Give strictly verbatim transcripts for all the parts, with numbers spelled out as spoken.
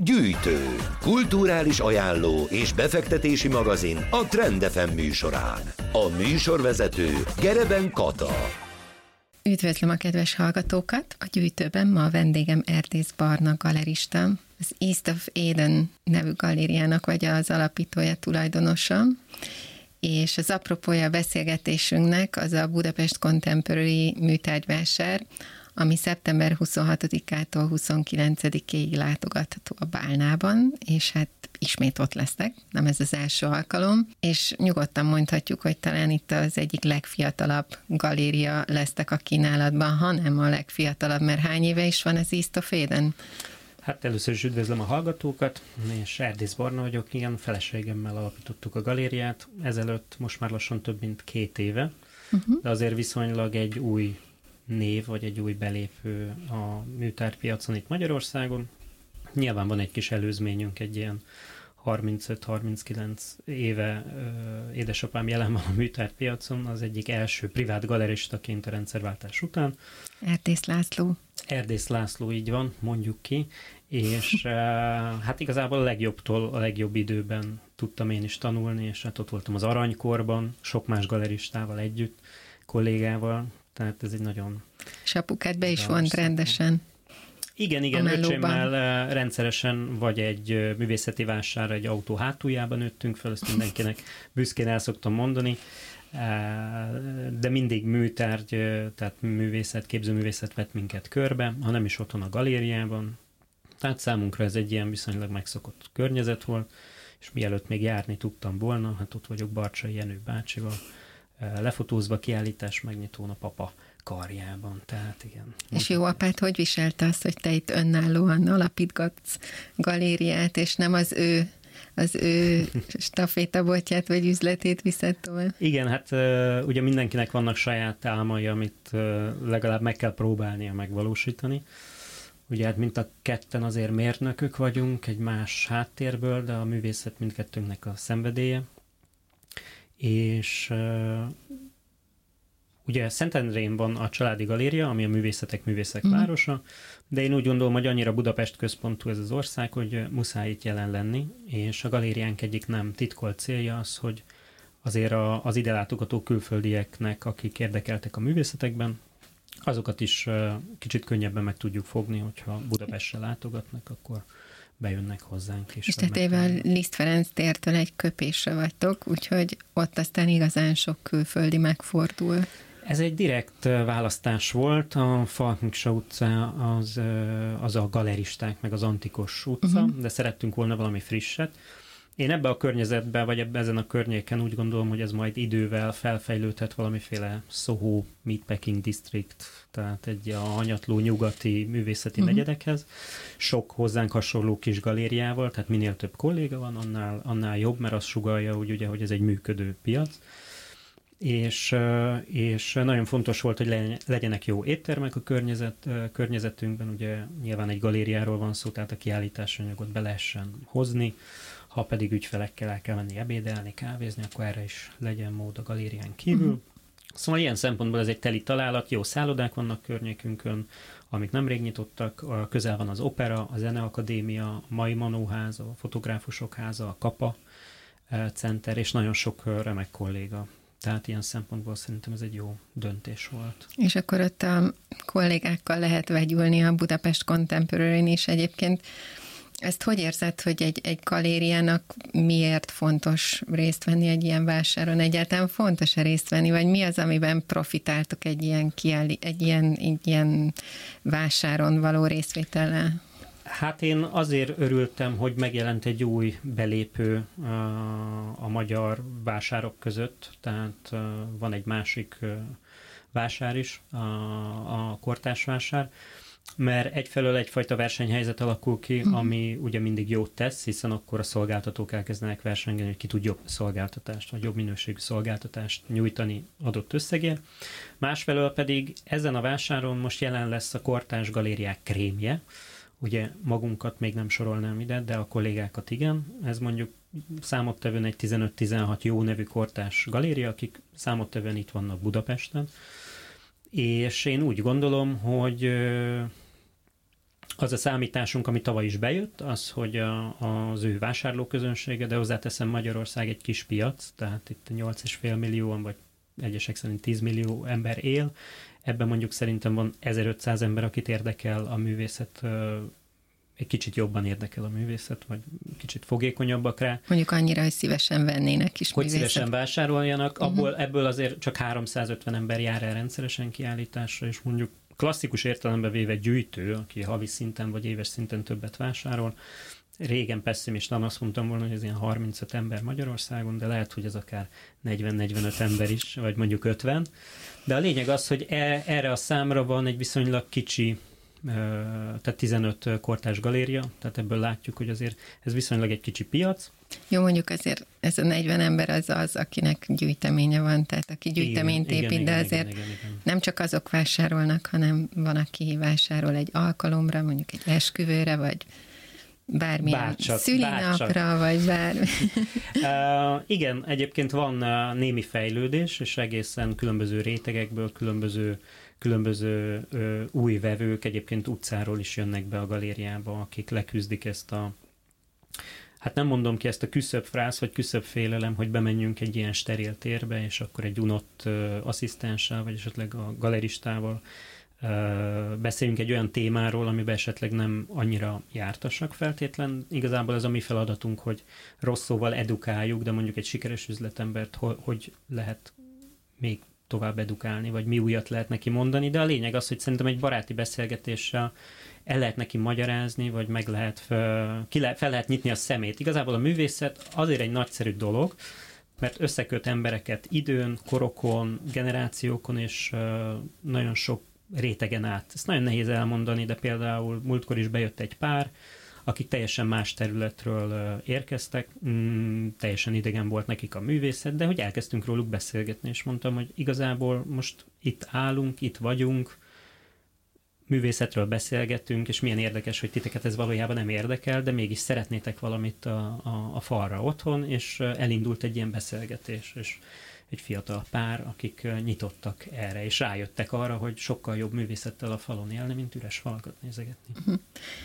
Gyűjtő, kulturális ajánló és befektetési magazin a Trend ef em műsorán. A műsorvezető Gereben Kata. Üdvözlöm a kedves hallgatókat! A gyűjtőben ma a vendégem Erdész Barna galerista, az East of Eden nevű galériának vagy az alapítója, tulajdonosa, és az apropója a beszélgetésünknek az a Budapest Contemporary műtárgyvásár, ami szeptember huszonhatodikától huszonkilencedikéig látogatható a Bálnában, és hát ismét ott lesznek, nem ez az első alkalom, és nyugodtan mondhatjuk, hogy talán itt az egyik legfiatalabb galéria lesztek a kínálatban, hanem a legfiatalabb, mert hány éve is van az East of Eden? Hát először is üdvözlöm a hallgatókat, és Erdész Barna vagyok, igen, feleségemmel alapítottuk a galériát, ezelőtt most már lassan több mint két éve, uh-huh. de azért viszonylag egy új név, vagy egy új belépő a műtárgypiacon itt Magyarországon. Nyilván van egy kis előzményünk, egy ilyen harmincöt-harminckilenc éve ö, édesapám jelen van a műtárgypiacon, az egyik első privát galeristaként a rendszerváltás után. Erdész László. Erdész László, így van, mondjuk ki, és uh, hát igazából a legjobbtól a legjobb időben tudtam én is tanulni, és hát ott voltam az aranykorban, sok más galeristával együtt, kollégával, tehát ez egy nagyon... És apukát be is vont rendesen. Igen, igen, öcsémmel rendszeresen vagy egy művészeti vásárra, egy autó hátuljában nőttünk fel, ezt mindenkinek büszkén el szoktam mondani, de mindig műtárgy, tehát művészet, képzőművészet vett minket körbe, ha nem is otthon a galériában. Tehát számunkra ez egy ilyen viszonylag megszokott környezet volt, és mielőtt még járni tudtam volna, hát ott vagyok Barcsai Jenő bácsival, lefotózva kiállítás megnyitón a papa karjában, tehát igen. És jó apát hogy viselte azt, hogy te itt önállóan alapítgatsz galériát, és nem az ő az ő stafétabotját vagy üzletét viszed tovább? Igen, hát ugye mindenkinek vannak saját álmai, amit legalább meg kell próbálnia megvalósítani. Ugye hát mind a ketten azért mérnökök vagyunk, egy más háttérből, de a művészet mindkettőnknek a szenvedélye. És ugye Szentendrén van a Családi Galéria, ami a művészetek művészek mm. városa, de én úgy gondolom, hogy annyira Budapest központú ez az ország, hogy muszáj itt jelen lenni, és a galériánk egyik nem titkolt célja az, hogy azért a, az ide látogató külföldieknek, akik érdekeltek a művészetekben, azokat is kicsit könnyebben meg tudjuk fogni, hogyha Budapestre látogatnak, akkor bejönnek hozzánk is. És tetével Liszt Ferenc tértől egy köpésre vagytok, úgyhogy ott aztán igazán sok külföldi megfordul. Ez egy direkt választás volt, a Falkmiksa utca az, az a galeristák, meg az Antikos utca, uh-huh. de szerettünk volna valami frisset. Én ebbe a környezetben, vagy ebbe, ezen a környéken úgy gondolom, hogy ez majd idővel felfejlődhet valamiféle Soho Meatpacking District, tehát egy a hanyatló nyugati művészeti uh-huh. negyedekhez. Sok hozzánk hasonló kis galériával, tehát minél több kolléga van, annál, annál jobb, mert az sugallja, hogy, ugye, hogy ez egy működő piac. És, és nagyon fontos volt, hogy legyenek jó éttermek a környezet, környezetünkben, ugye nyilván egy galériáról van szó, tehát a kiállításanyagot be lehessen hozni, ha pedig ügyfelekkel el kell menni ebédelni, kávézni, akkor erre is legyen mód a galérián kívül. Uh-huh. Szóval ilyen szempontból ez egy teli találat, jó szállodák vannak környékünkön, amik nemrég nyitottak, közel van az opera, a zeneakadémia, a Mai Manóház, a fotográfusok háza, a Kapa Center, és nagyon sok remek kolléga. Tehát ilyen szempontból szerintem ez egy jó döntés volt. És akkor ott a kollégákkal lehet vegyülni a Budapest Contemporary-n is egyébként. Ezt hogy érzed, hogy egy, egy galériának miért fontos részt venni egy ilyen vásáron? Egyáltalán fontos-e részt venni, vagy mi az, amiben profitáltok egy ilyen, kiállí, egy ilyen, egy ilyen vásáron való részvétellel? Hát én azért örültem, hogy megjelent egy új belépő a, a magyar vásárok között, tehát van egy másik vásár is, a, a kortárs vásár, mert egyfelől egyfajta versenyhelyzet alakul ki, ami ugye mindig jót tesz, hiszen akkor a szolgáltatók elkezdenek versengeni, hogy ki tud jobb szolgáltatást, vagy jobb minőségű szolgáltatást nyújtani adott összegért. Másfelől pedig ezen a vásáron most jelen lesz a kortárs galériák krémje, ugye magunkat még nem sorolnám ide, de a kollégákat igen. Ez mondjuk számottevően egy tizenöt-tizenhat jó nevű kortárs galéria, akik számottevően itt vannak Budapesten. És én úgy gondolom, hogy az a számításunk, ami tavaly is bejött, az, hogy a, az ő vásárlóközönsége, de hozzáteszem, Magyarország egy kis piac, tehát itt nyolc és fél millióan, vagy egyesek szerint tíz millió ember él. Ebben mondjuk szerintem van ezerötszáz ember, akit érdekel a művészet, egy kicsit jobban érdekel a művészet, vagy kicsit fogékonyabbak rá. Mondjuk annyira, hogy szívesen vennének is hogy művészet. Szívesen vásároljanak. Abból, uh-huh. Ebből azért csak háromszázötven ember jár el rendszeresen kiállításra, és mondjuk klasszikus értelemben véve gyűjtő, aki havi szinten vagy éves szinten többet vásárol. Régen pessimistán azt mondtam volna, hogy ez ilyen harmincöt ember Magyarországon, de lehet, hogy ez akár negyven-negyvenöt ember is, vagy mondjuk ötven. De a lényeg az, hogy e, erre a számra van egy viszonylag kicsi, tehát tizenöt kortárs galéria, tehát ebből látjuk, hogy azért ez viszonylag egy kicsi piac. Jó, mondjuk azért ez a negyven ember az az, akinek gyűjteménye van, tehát aki gyűjteményt igen, épít, igen, de igen, azért igen, igen, igen. nem csak azok vásárolnak, hanem van, aki vásárol egy alkalomra, mondjuk egy esküvőre, vagy bármilyen bárcsak, szülinapra, bárcsak. Vagy bármi. uh, igen, egyébként van uh, némi fejlődés, és egészen különböző rétegekből, különböző különböző ö, új vevők egyébként utcáról is jönnek be a galériába, akik leküzdik ezt a, hát nem mondom ki ezt a küszöbb frász, vagy küszöbb félelem, hogy bemenjünk egy ilyen steril térbe, és akkor egy unott ö, asszisztenssel, vagy esetleg a galeristával ö, beszéljünk egy olyan témáról, amiben esetleg nem annyira jártasak feltétlen. Igazából ez a mi feladatunk, hogy rossz szóval edukáljuk, de mondjuk egy sikeres üzletembert, hogy, hogy lehet még tovább edukálni, vagy mi újat lehet neki mondani, de a lényeg az, hogy szerintem egy baráti beszélgetéssel el lehet neki magyarázni, vagy meg lehet, fel, ki lehet, fel lehet nyitni a szemét. Igazából a művészet azért egy nagyszerű dolog, mert összeköt embereket időn, korokon, generációkon, és uh, nagyon sok rétegen át. Ezt nagyon nehéz elmondani, de például múltkor is bejött egy pár, akik teljesen más területről érkeztek, mm, teljesen idegen volt nekik a művészet, de hogy elkezdtünk róluk beszélgetni, és mondtam, hogy igazából most itt állunk, itt vagyunk, művészetről beszélgetünk, és milyen érdekes, hogy titeket ez valójában nem érdekel, de mégis szeretnétek valamit a, a, a falra otthon, és elindult egy ilyen beszélgetés, és egy fiatal pár, akik nyitottak erre, és rájöttek arra, hogy sokkal jobb művészettel a falon élni, mint üres falakat nézegetni. Uh-huh.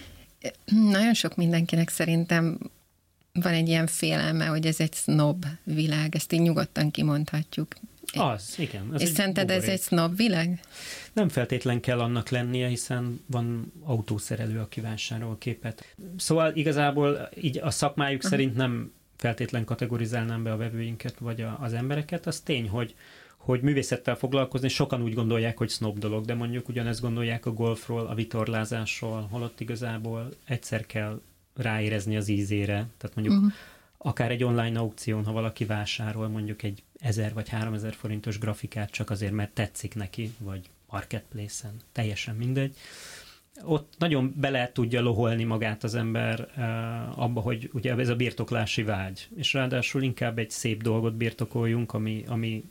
Nagyon sok mindenkinek szerintem van egy ilyen félelme, hogy ez egy sznob világ, ezt így nyugodtan kimondhatjuk. Az, igen. És szerinted ez egy sznob világ? Nem feltétlen kell annak lennie, hiszen van autószerelő, aki vásárol képet. Szóval igazából így a szakmájuk uh-huh. szerint nem feltétlen kategorizálnám be a vevőinket, vagy a, az embereket. Az tény, hogy hogy művészettel foglalkozni, sokan úgy gondolják, hogy sznob dolog, de mondjuk ugyanezt gondolják a golfról, a vitorlázásról, holott igazából egyszer kell ráérezni az ízére. Tehát mondjuk uh-huh. akár egy online aukción, ha valaki vásárol mondjuk egy ezer vagy háromezer forintos grafikát csak azért, mert tetszik neki, vagy marketplace-en, teljesen mindegy. Ott nagyon bele tudja loholni magát az ember uh, abba, hogy ugye ez a birtoklási vágy. És ráadásul inkább egy szép dolgot birtokoljunk, ami, ami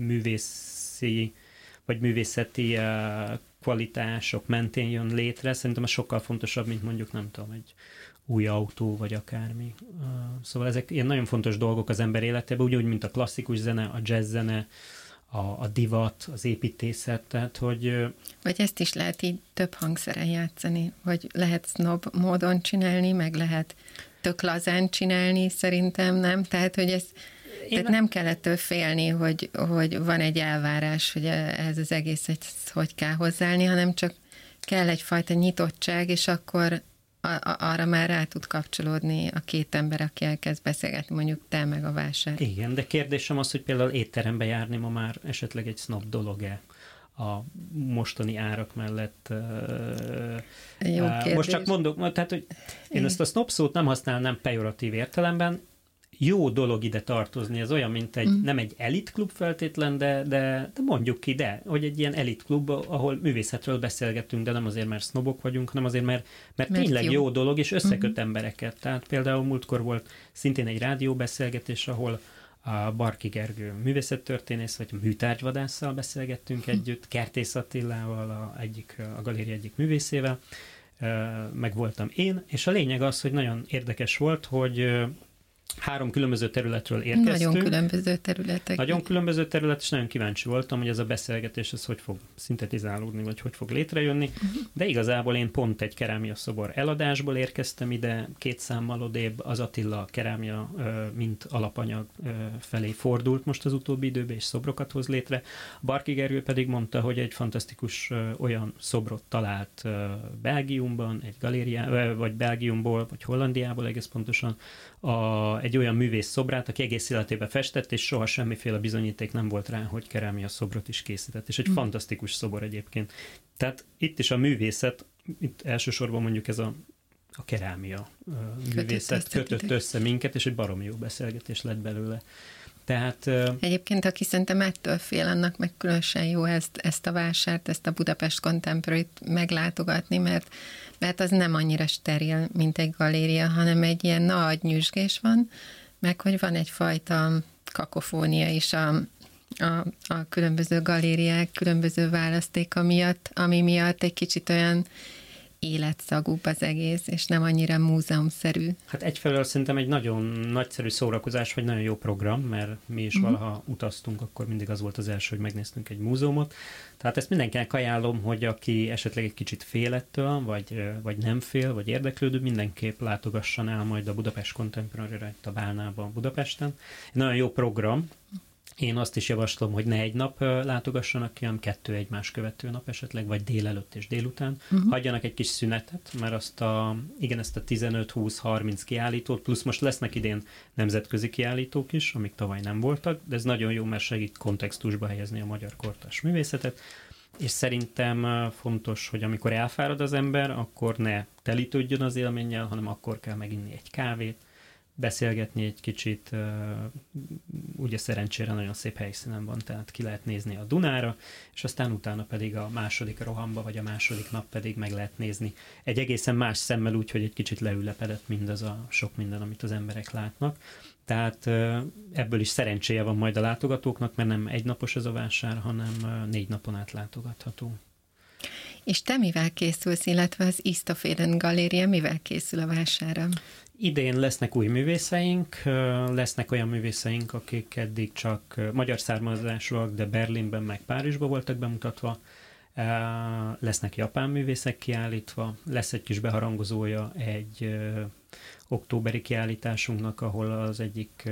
művészi vagy művészeti uh, kvalitások mentén jön létre. Szerintem ez sokkal fontosabb, mint mondjuk, nem tudom, egy új autó, vagy akármi. Uh, szóval ezek ilyen nagyon fontos dolgok az ember életében, ugyanúgy, mint a klasszikus zene, a jazz zene, a, a divat, az építészet, tehát, hogy... Uh, vagy ezt is lehet így több hangszeren játszani, vagy lehet snob módon csinálni, meg lehet tök lazán csinálni, szerintem, nem? Tehát, hogy ez Én Tehát nem kell ettől félni, hogy, hogy van egy elvárás, hogy ez az egész, hogy kell hozzáállni, hanem csak kell egyfajta nyitottság, és akkor a, a, arra már rá tud kapcsolódni a két ember, aki elkezd beszélgetni, mondjuk te meg a vásár. Igen, de kérdésem az, hogy például étterembe járni ma már esetleg egy snob dolog-e a mostani árak mellett. Jó kérdés. Most csak mondok, tehát, hogy én ezt a snob szót nem használnám pejoratív értelemben, jó dolog ide tartozni, ez olyan, mint egy, mm. nem egy elitklub feltétlen, de, de, de mondjuk ki, de, hogy egy ilyen elitklub, ahol művészetről beszélgetünk, de nem azért, mert sznobok vagyunk, hanem azért, mert, mert, mert tényleg jó. jó dolog, és összeköt mm-hmm. embereket. Tehát például múltkor volt szintén egy rádióbeszélgetés, ahol a Barki Gergő művészettörténész, vagy műtárgyvadásszal beszélgettünk mm. együtt, Kertész Attilával, a, egyik, a galéria egyik művészével, meg voltam én, és a lényeg az, hogy nagyon érdekes volt, hogy Három különböző területről érkeztünk. Nagyon különböző területek. Nagyon különböző terület, és nagyon kíváncsi voltam, hogy ez a beszélgetés ez hogy fog szintetizálódni, vagy hogy fog létrejönni. Uh-huh. De igazából én pont egy kerámia szobor eladásból érkeztem ide, két számmal odébb az Attila kerámia mint alapanyag felé fordult most az utóbbi időben, és szobrokat hoz létre. Barki Gergő pedig mondta, hogy egy fantasztikus olyan szobrot talált Belgiumban, egy galériá, vagy Belgiumból, vagy Hollandiából egész pontosan, a, egy olyan művész szobrát, aki egész életében festett, és soha semmiféle bizonyíték nem volt rá, hogy kerámia szobrot is készített. És egy mm. fantasztikus szobor egyébként. Tehát itt is a művészet, itt elsősorban mondjuk ez a, a kerámia a művészet kötött, kötött össze minket, és egy baromi jó beszélgetés lett belőle. Tehát, Egyébként, aki szerintem ettől fél, annak meg különösen jó ezt, ezt a vásárt, ezt a Budapest Contemporary-t meglátogatni, mert, mert az nem annyira steril, mint egy galéria, hanem egy ilyen nagy nyüzsgés van, meg hogy van egyfajta kakofónia is a, a, a különböző galériák, különböző választéka miatt, ami miatt egy kicsit olyan életszagúbb az egész, és nem annyira múzeumszerű. Hát egyfelől szerintem egy nagyon nagyszerű szórakozás, vagy nagyon jó program, mert mi is uh-huh. valaha utaztunk, akkor mindig az volt az első, hogy megnéztünk egy múzeumot. Tehát ezt mindenkinek ajánlom, hogy aki esetleg egy kicsit fél ettől, vagy, vagy nem fél, vagy érdeklődő, mindenképp látogasson el majd a Budapest Contemporary-re, itt a Bálnában, Budapesten. Egy nagyon jó program. Én azt is javaslom, hogy ne egy nap látogassanak ki, hanem kettő egymás követő nap esetleg, vagy délelőtt és délután. Uh-huh. Hagyjanak egy kis szünetet, mert azt a, igen, ezt a tizenöt, húsz, harminc kiállítót, plusz most lesznek idén nemzetközi kiállítók is, amik tavaly nem voltak, de ez nagyon jó, mert segít kontextusba helyezni a magyar kortárs művészetet, és szerintem fontos, hogy amikor elfárad az ember, akkor ne telítődjön az élménnyel, hanem akkor kell meginni egy kávét, beszélgetni egy kicsit, ugye szerencsére nagyon szép helyszínen van, tehát ki lehet nézni a Dunára, és aztán utána pedig a második rohamba, vagy a második nap pedig meg lehet nézni egy egészen más szemmel úgy, hogy egy kicsit leülepedett mindaz a sok minden, amit az emberek látnak. Tehát ebből is szerencséje van majd a látogatóknak, mert nem egynapos ez a vásár, hanem négy napon át látogatható. És te mivel készülsz, illetve az East of Eden Galéria mivel készül a vására? Idén lesznek új művészeink, lesznek olyan művészeink, akik eddig csak magyar származásúak, de Berlinben meg Párizsban voltak bemutatva. Lesznek japán művészek kiállítva, lesz egy kis beharangozója egy októberi kiállításunknak, ahol az egyik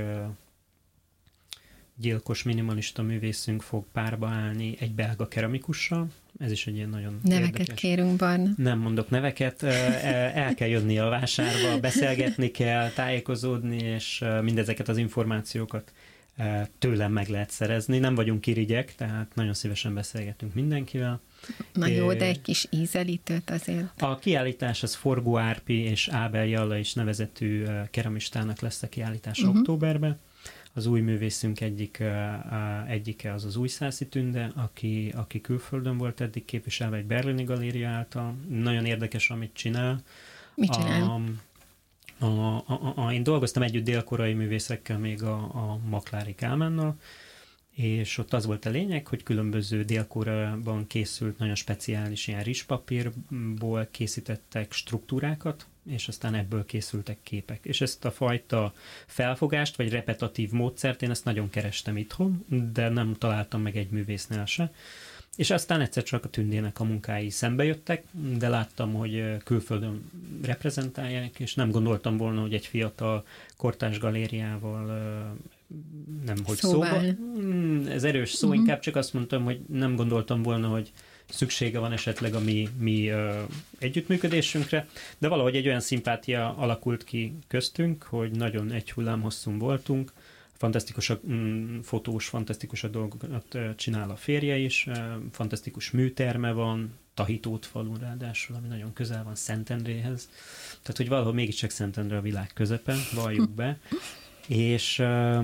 gyilkos minimalista művészünk fog párba állni egy belga keramikussal. Ez is egy ilyen nagyon Neveket érdekes. Kérünk, Barna. Nem mondok neveket, el kell jönni a vásárba, beszélgetni kell, tájékozódni, és mindezeket az információkat tőlem meg lehet szerezni. Nem vagyunk irigyek, tehát nagyon szívesen beszélgetünk mindenkivel. Na jó, de egy kis ízelítőt azért. A kiállítás az Forgó Árpi és Ábel Jalla is nevezetű keramistának lesz a kiállítás uh-huh. októberben. Az új művészünk egyik, egyike az az Újszászi Tünde, aki, aki külföldön volt eddig képviselve egy berlini galéria által. Nagyon érdekes, amit csinál. Mit csinál? A, a, a, a, én dolgoztam együtt délkorai művészekkel, még a, a Maklári Kálmánnal, és ott az volt a lényeg, hogy különböző délkorában készült nagyon speciális ilyen rizspapírból készítettek struktúrákat, és aztán ebből készültek képek. És ezt a fajta felfogást, vagy repetatív módszert, én ezt nagyon kerestem itthon, de nem találtam meg egy művésznél se. És aztán egyszer csak a Tündének a munkái szembe jöttek, de láttam, hogy külföldön reprezentálják, és nem gondoltam volna, hogy egy fiatal kortárs galériával nem, hogy szóba. szóba. Ez erős szó, uh-huh. inkább csak azt mondtam, hogy nem gondoltam volna, hogy szüksége van esetleg a mi, mi uh, együttműködésünkre, de valahogy egy olyan szimpátia alakult ki köztünk, hogy nagyon egy hullám hosszún voltunk, fantasztikus a mm, fotós, fantasztikus a dolgokat csinál a férje is, fantasztikus műterme van, Tahitót falun ráadásul, ami nagyon közel van Szentendréhez, tehát hogy valahol mégiscsak Szentendre a világ közepe, valljuk be, és,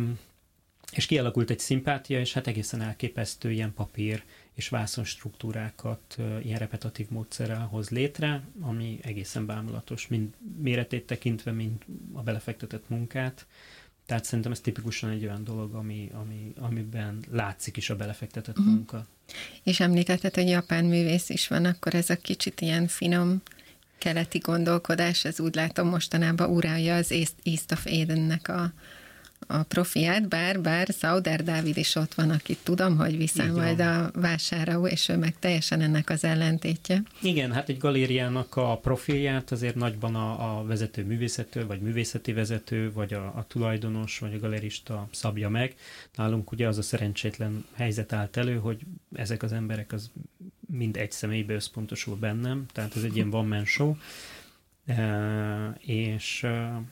és kialakult egy szimpátia, és hát egészen elképesztő ilyen papír és vászon struktúrákat ilyen repetatív módszerrel hoz létre, ami egészen bámulatos, mind méretét tekintve, mind a belefektetett munkát. Tehát szerintem ez tipikusan egy olyan dolog, ami, ami, amiben látszik is a belefektetett uh-huh. munka. És említetted, hogy japán művész is van, akkor ez a kicsit ilyen finom keleti gondolkodás, ez úgy látom mostanában uralja az East of Edennek a, a profiát, bár, bár Sauder Dávid is ott van, akit tudom, hogy viszem majd a vásárló, és ő meg teljesen ennek az ellentétje. Igen, hát egy galériának a profilját azért nagyban a, a vezető művészettől, vagy művészeti vezető, vagy a, a tulajdonos, vagy a galerista szabja meg. Nálunk ugye az a szerencsétlen helyzet állt elő, hogy ezek az emberek az mind egy személybe összpontosul bennem, tehát ez egy ilyen one-man show, e, és e,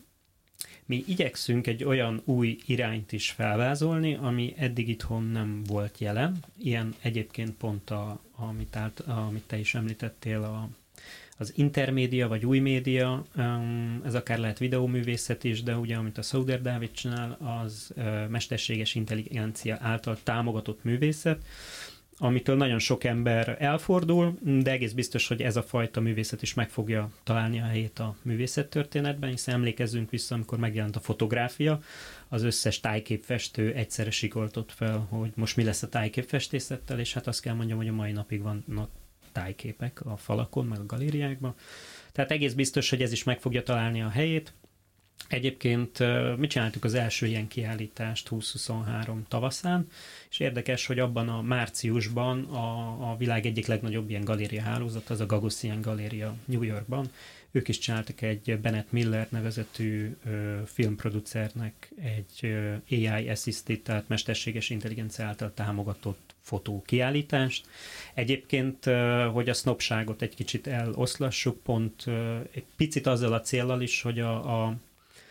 mi igyekszünk egy olyan új irányt is felvázolni, ami eddig itthon nem volt jelen. Ilyen egyébként pont, a, amit, át, amit te is említettél, a, az intermédia vagy új média, ez akár lehet videóművészet is, de ugye amit a Sauder Dávid csinál, az mesterséges intelligencia által támogatott művészet, amitől nagyon sok ember elfordul, de egész biztos, hogy ez a fajta művészet is meg fogja találni a helyét a művészettörténetben, hiszen emlékezzünk vissza, amikor megjelent a fotográfia, az összes tájképfestő egyszerre sikoltott fel, hogy most mi lesz a tájképfestészettel, és hát azt kell mondjam, hogy a mai napig vannak tájképek a falakon, meg a galériákban. Tehát egész biztos, hogy ez is meg fogja találni a helyét. Egyébként mi csináltuk az első ilyen kiállítást húsz-huszonhárom tavaszán, és érdekes, hogy abban a márciusban a, a világ egyik legnagyobb ilyen galéria hálózat, az a Gagosian Galéria New Yorkban. Ők is csináltak egy Bennett Miller nevezetű ö, filmproducernek egy ö, á i assisted, tehát mesterséges intelligencia által támogatott fotókiállítást. Egyébként, ö, hogy a sznobságot egy kicsit eloszlassuk, pont ö, egy picit azzal a céllal is, hogy a, a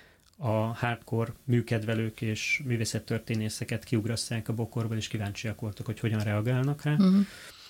a hardcore műkedvelők és művészettörténészeket kiugrasszák a bokorból, és kíváncsiak voltak, hogy hogyan reagálnak rá. Uh-huh.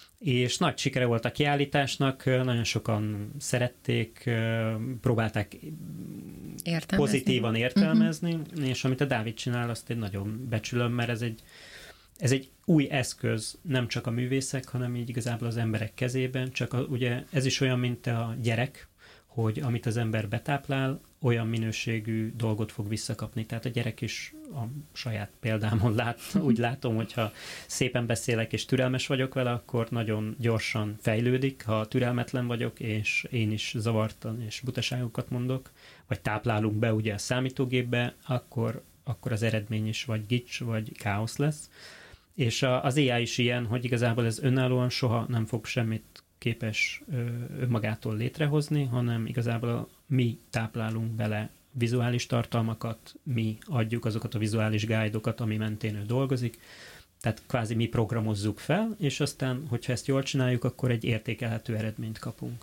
És nagy sikere volt a kiállításnak, nagyon sokan szerették, próbálták értelmezni. pozitívan értelmezni, uh-huh. és amit a Dávid csinál, azt én nagyon becsülöm, mert ez egy, ez egy új eszköz, nem csak a művészek, hanem így igazából az emberek kezében, csak a, ugye ez is olyan, mint a gyerek, hogy amit az ember betáplál, olyan minőségű dolgot fog visszakapni. Tehát a gyerek is a saját példámon lát, úgy látom, hogyha szépen beszélek és türelmes vagyok vele, akkor nagyon gyorsan fejlődik. Ha türelmetlen vagyok, és én is zavartan és butaságokat mondok, vagy táplálunk be ugye a számítógépbe, akkor, akkor az eredmény is vagy gics, vagy káosz lesz. És a, az á i is ilyen, hogy igazából ez önállóan soha nem fog semmit képes önmagától létrehozni, hanem igazából mi táplálunk bele vizuális tartalmakat, mi adjuk azokat a vizuális guide-okat, ami mentén ő dolgozik, tehát kvázi mi programozzuk fel, és aztán, hogyha ezt jól csináljuk, akkor egy értékelhető eredményt kapunk.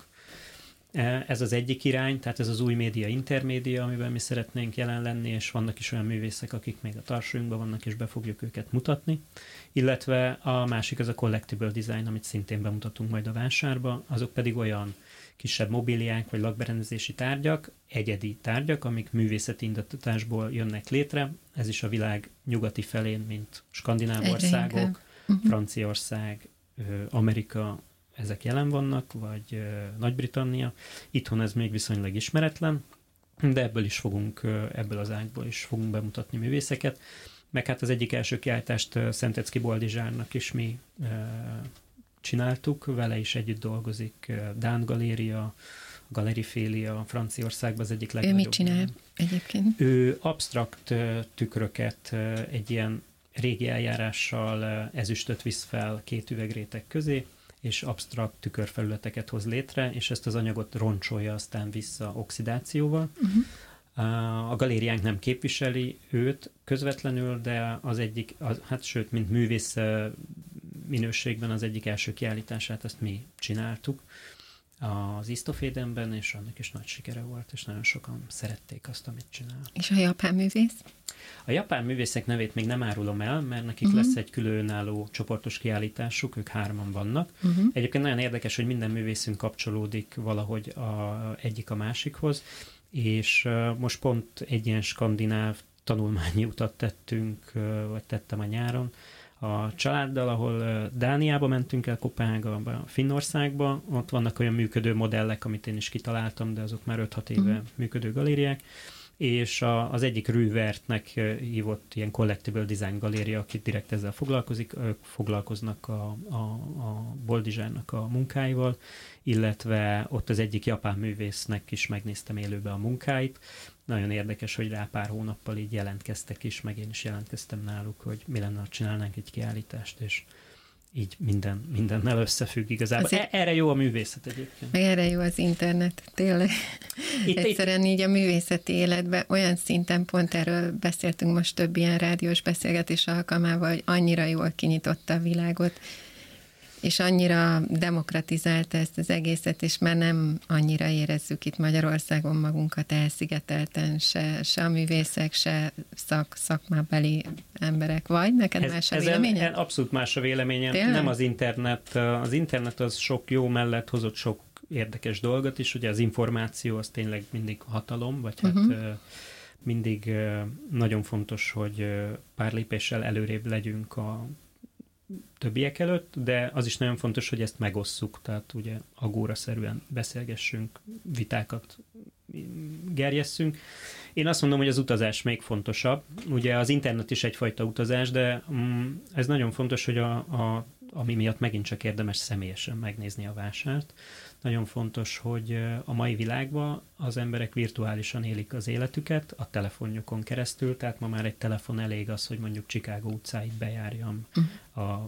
Ez az egyik irány, tehát ez az új média, intermédia, amiben mi szeretnénk jelen lenni, és vannak is olyan művészek, akik még a tarsolyunkban vannak, és be fogjuk őket mutatni. Illetve a másik az a collectible design, amit szintén bemutatunk majd a vásárba, azok pedig olyan kisebb mobiliák, vagy lakberendezési tárgyak, egyedi tárgyak, amik művészeti indítatásból jönnek létre. Ez is a világ nyugati felén, mint skandináv országok, uh-huh. Franciaország, Amerika, ezek jelen vannak, vagy Nagy-Britannia. Itthon ez még viszonylag ismeretlen, de ebből is fogunk, ebből az ágból is fogunk bemutatni művészeket. Meg hát az egyik első kiállítást Szentecki Boldizsárnak is mi csináltuk, vele is együtt dolgozik Dán Galéria, Galerifélia, Franciaországban az egyik legnagyobb. Ő mit csinál egyébként? Ő absztrakt tükröket egy ilyen régi eljárással ezüstöt visz fel két üvegréteg közé, és absztrakt tükörfelületeket hoz létre, és ezt az anyagot roncsolja aztán vissza oxidációval. Uh-huh. A galériánk nem képviseli őt közvetlenül, de az egyik, az, hát sőt, mint művész minőségben az egyik első kiállítását ezt mi csináltuk az East of Edenben, és annak is nagy sikere volt, és nagyon sokan szerették azt, amit csinál. És a japán művész? A japán művészek nevét még nem árulom el, mert nekik uh-huh. lesz egy különálló csoportos kiállításuk, ők hárman vannak. Uh-huh. Egyébként nagyon érdekes, hogy minden művészünk kapcsolódik valahogy a, egyik a másikhoz, és uh, most pont egy ilyen skandináv tanulmányi utat tettünk, uh, vagy tettem a nyáron, a családdal, ahol Dániába mentünk el, Kopenhágba, Finnországba, ott vannak olyan működő modellek, amit én is kitaláltam, de azok már öt-hat éve uh-huh. működő galériák, és a, az egyik Rüvertnek hívott ilyen Collectible Design galéria, aki direkt ezzel foglalkozik, ők foglalkoznak a, a, a Boldizsánnak a munkáival, illetve ott az egyik japán művésznek is megnéztem élőbe a munkáit. Nagyon érdekes, hogy rá pár hónappal így jelentkeztek is, meg én is jelentkeztem náluk, hogy mi lenne, ha csinálnánk egy kiállítást, és így minden, mindennel összefügg igazából. Azért, erre jó a művészet egyébként. Meg erre jó az internet, tényleg. Itt, Egyszerűen itt... így a művészeti életben olyan szinten, pont erről beszéltünk most több ilyen rádiós beszélgetés alkalmával, hogy annyira jól kinyitotta a világot, és annyira demokratizálta ezt az egészet, és már nem annyira érezzük itt Magyarországon magunkat elszigetelten, se, se a művészek, se szak, szakmábeli emberek. Vagy neked ez, más a véleményed? Abszolút más a véleményem. Tényleg? Nem az internet. Az internet az sok jó mellett hozott sok érdekes dolgot is. Ugye az információ az tényleg mindig hatalom, vagy hát uh-huh. mindig nagyon fontos, hogy pár lépéssel előrébb legyünk a többiek előtt, de az is nagyon fontos, hogy ezt megosszuk, tehát ugye agóraszerűen beszélgessünk, vitákat gerjesszünk. Én azt mondom, hogy az utazás még fontosabb. Ugye az internet is egyfajta utazás, de mm, ez nagyon fontos, hogy a, a, ami miatt megint csak érdemes személyesen megnézni a vásárt. Nagyon fontos, hogy a mai világban az emberek virtuálisan élik az életüket a telefonjukon keresztül, tehát ma már egy telefon elég az, hogy mondjuk Chicago utcáit bejárjam a,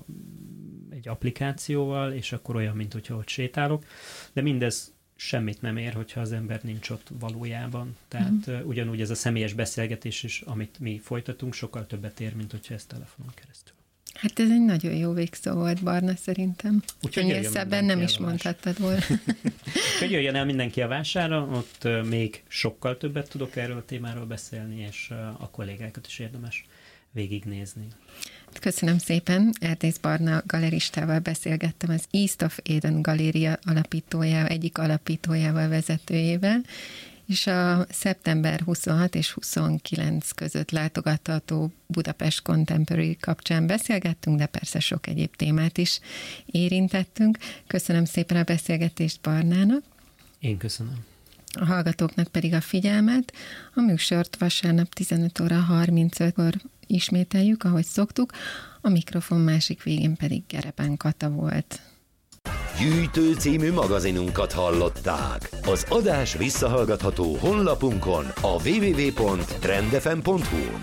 egy applikációval, és akkor olyan, mint hogyha ott sétálok. De mindez semmit nem ér, hogyha az ember nincs ott valójában. Tehát uh-huh. ugyanúgy ez a személyes beszélgetés is, amit mi folytatunk, sokkal többet ér, mint hogyha ez telefonon keresztül. Hát ez egy nagyon jó végszó volt, Barna, szerintem. Úgyhogy szebben nem is mondhattad volna. Úgyhogy jöjjön el mindenki a vására, ott még sokkal többet tudok erről a témáról beszélni, és a kollégákat is érdemes végignézni. Köszönöm szépen. Erdész Barna galeristával beszélgettem, az East of Eden galéria alapítójával, egyik alapítójával, vezetőjével, és a szeptember huszonhat és huszonkilenc között látogatható Budapest Contemporary kapcsán beszélgettünk, de persze sok egyéb témát is érintettünk. Köszönöm szépen a beszélgetést Barnának. Én köszönöm. A hallgatóknak pedig a figyelmet. A műsort vasárnap tizenöt óra harmincötkor ismételjük, ahogy szoktuk. A mikrofon másik végén pedig Gereben Kata volt. Gyűjtő című magazinunkat hallották. Az adás visszahallgatható honlapunkon, a double-u double-u double-u pont trendfm pont hu-n.